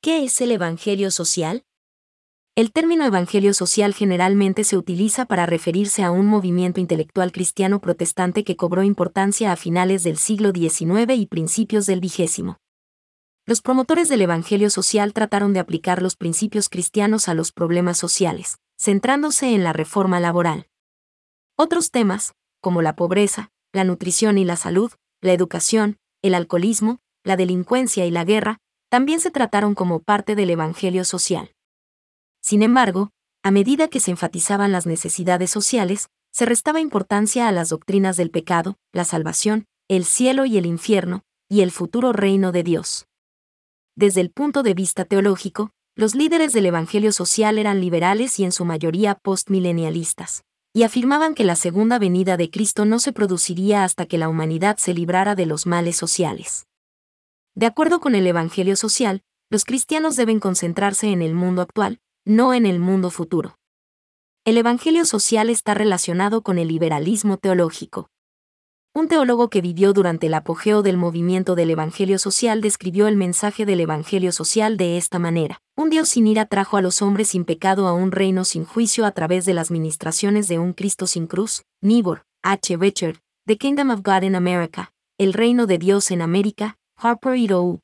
¿Qué es el Evangelio social? El término Evangelio social generalmente se utiliza para referirse a un movimiento intelectual cristiano protestante que cobró importancia a finales del siglo XIX y principios del XX. Los promotores del Evangelio social trataron de aplicar los principios cristianos a los problemas sociales, centrándose en la reforma laboral. Otros temas, como la pobreza, la nutrición y la salud, la educación, el alcoholismo, la delincuencia y la guerra, también se trataron como parte del Evangelio social. Sin embargo, a medida que se enfatizaban las necesidades sociales, se restaba importancia a las doctrinas del pecado, la salvación, el cielo y el infierno, y el futuro reino de Dios. Desde el punto de vista teológico, los líderes del Evangelio social eran liberales y en su mayoría postmilenialistas, y afirmaban que la segunda venida de Cristo no se produciría hasta que la humanidad se librara de los males sociales. De acuerdo con el Evangelio social, los cristianos deben concentrarse en el mundo actual, no en el mundo futuro. El Evangelio social está relacionado con el liberalismo teológico. Un teólogo que vivió durante el apogeo del movimiento del Evangelio social describió el mensaje del Evangelio social de esta manera: un Dios sin ira trajo a los hombres sin pecado a un reino sin juicio a través de las ministraciones de un Cristo sin cruz. Niebuhr, H. Richard, The Kingdom of God in America, El Reino de Dios en América, Harper y Row,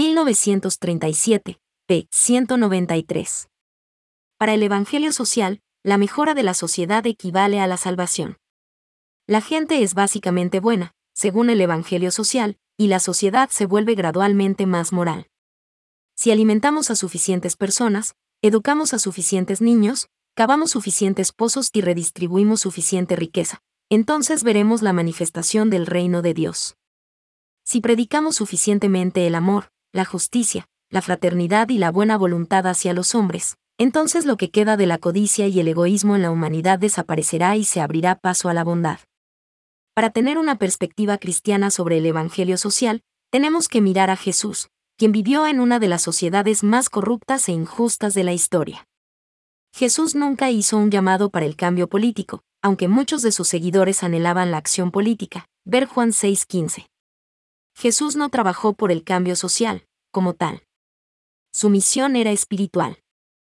1937, p. 193. Para el Evangelio social, la mejora de la sociedad equivale a la salvación. La gente es básicamente buena, según el Evangelio social, y la sociedad se vuelve gradualmente más moral. Si alimentamos a suficientes personas, educamos a suficientes niños, cavamos suficientes pozos y redistribuimos suficiente riqueza, entonces veremos la manifestación del reino de Dios. Si predicamos suficientemente el amor, la justicia, la fraternidad y la buena voluntad hacia los hombres, entonces lo que queda de la codicia y el egoísmo en la humanidad desaparecerá y se abrirá paso a la bondad. Para tener una perspectiva cristiana sobre el Evangelio social, tenemos que mirar a Jesús, quien vivió en una de las sociedades más corruptas e injustas de la historia. Jesús nunca hizo un llamado para el cambio político, aunque muchos de sus seguidores anhelaban la acción política. Ver Juan 6:15. Jesús no trabajó por el cambio social, como tal. Su misión era espiritual.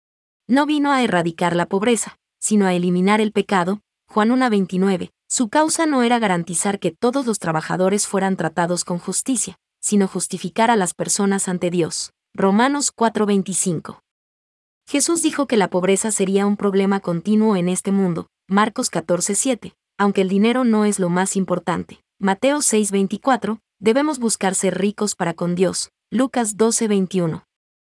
No vino a erradicar la pobreza, sino a eliminar el pecado. Juan 1:29. Su causa no era garantizar que todos los trabajadores fueran tratados con justicia, sino justificar a las personas ante Dios. Romanos 4:25. Jesús dijo que la pobreza sería un problema continuo en este mundo. Marcos 14:7. Aunque el dinero no es lo más importante. Mateo 6:24. Debemos buscar ser ricos para con Dios. Lucas 12:21.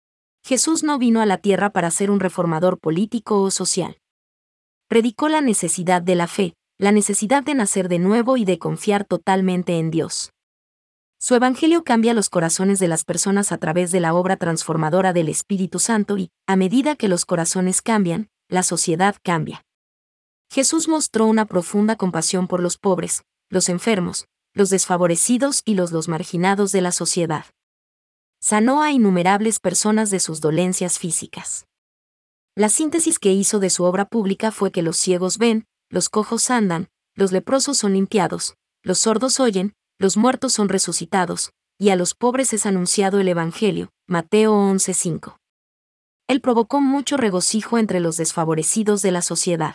Jesús no vino a la tierra para ser un reformador político o social. Predicó la necesidad de la fe, la necesidad de nacer de nuevo y de confiar totalmente en Dios. Su evangelio cambia los corazones de las personas a través de la obra transformadora del Espíritu Santo y, a medida que los corazones cambian, la sociedad cambia. Jesús mostró una profunda compasión por los pobres, los enfermos, los desfavorecidos y los marginados de la sociedad. Sanó a innumerables personas de sus dolencias físicas. La síntesis que hizo de su obra pública fue que los ciegos ven, los cojos andan, los leprosos son limpiados, los sordos oyen, los muertos son resucitados, y a los pobres es anunciado el Evangelio. Mateo 11:5. Él provocó mucho regocijo entre los desfavorecidos de la sociedad.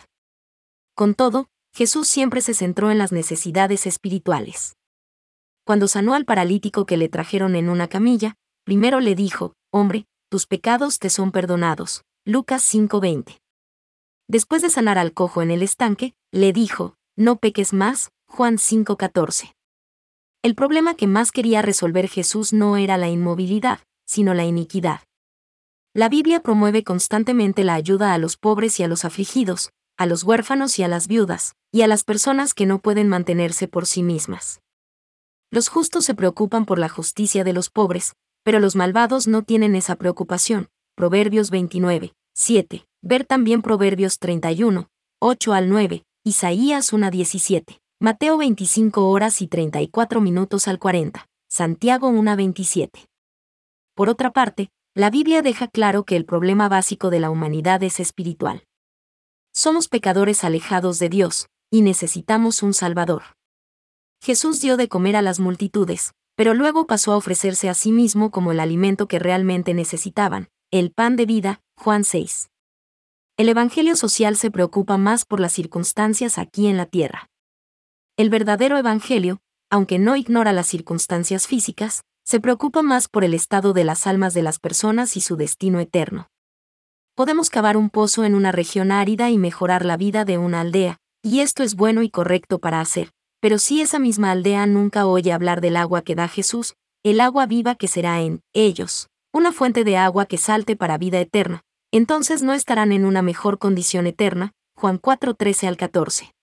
Con todo, Jesús siempre se centró en las necesidades espirituales. Cuando sanó al paralítico que le trajeron en una camilla, primero le dijo: «Hombre, tus pecados te son perdonados». Lucas 5:20. Después de sanar al cojo en el estanque, le dijo: «No peques más». Juan 5:14. El problema que más quería resolver Jesús no era la inmovilidad, sino la iniquidad. La Biblia promueve constantemente la ayuda a los pobres y a los afligidos, a los huérfanos y a las viudas, y a las personas que no pueden mantenerse por sí mismas. Los justos se preocupan por la justicia de los pobres, pero los malvados no tienen esa preocupación. Proverbios 29:7. Ver también Proverbios 31, 8-9, Isaías 1:17. Mateo 25:34 al 40, Santiago 1:27. Por otra parte, la Biblia deja claro que el problema básico de la humanidad es espiritual. Somos pecadores alejados de Dios, y necesitamos un Salvador. Jesús dio de comer a las multitudes, pero luego pasó a ofrecerse a sí mismo como el alimento que realmente necesitaban. el pan de vida, Juan 6. El Evangelio social se preocupa más por las circunstancias aquí en la tierra. El verdadero Evangelio, aunque no ignora las circunstancias físicas, se preocupa más por el estado de las almas de las personas y su destino eterno. Podemos cavar un pozo en una región árida y mejorar la vida de una aldea, y esto es bueno y correcto para hacer, pero si esa misma aldea nunca oye hablar del agua que da Jesús, el agua viva que será en ellos, una fuente de agua que salte para vida eterna, entonces no estarán en una mejor condición eterna. Juan 4:13 al 14.